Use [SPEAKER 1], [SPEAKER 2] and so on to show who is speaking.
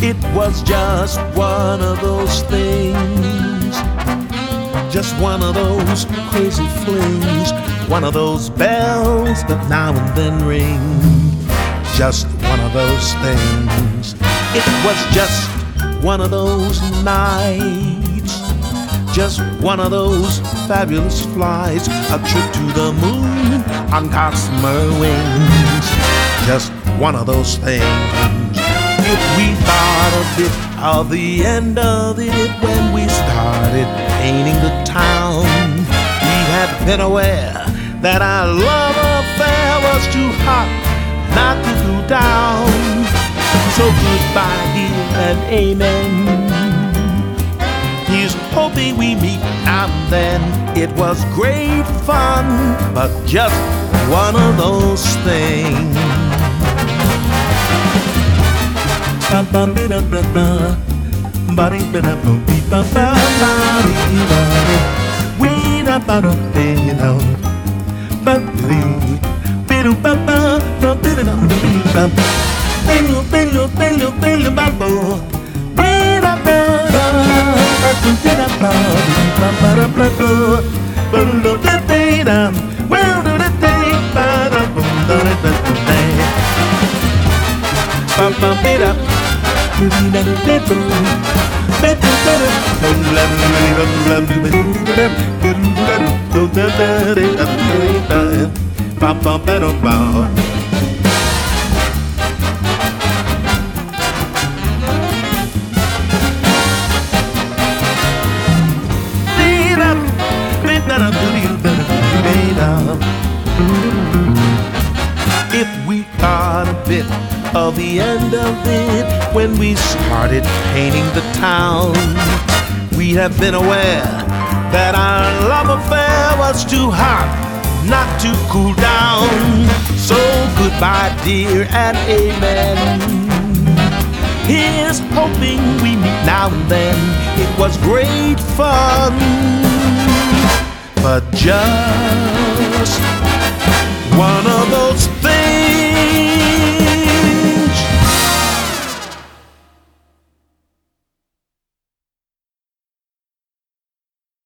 [SPEAKER 1] It was just one of those things, just one of those crazy flings, one of those bells that now and then ring. Just one of those things. It was just one of those nights, just one of those fabulous flights, a trip to the moon on gossamer wings. Just one of those things. If we thought a bit of the end of it when we started painting the town, we had been aware that our love affair was too hot not to cool down. So goodbye, dear, and amen. He's hoping we meet now and then. It was great fun, but just one of those things. If we caught a bit of the end of it when we started painting the town, we have been aware that our love affair was too hot not to cool down. So goodbye, dear, and amen. Here's hoping we meet now and then. It was great fun, but just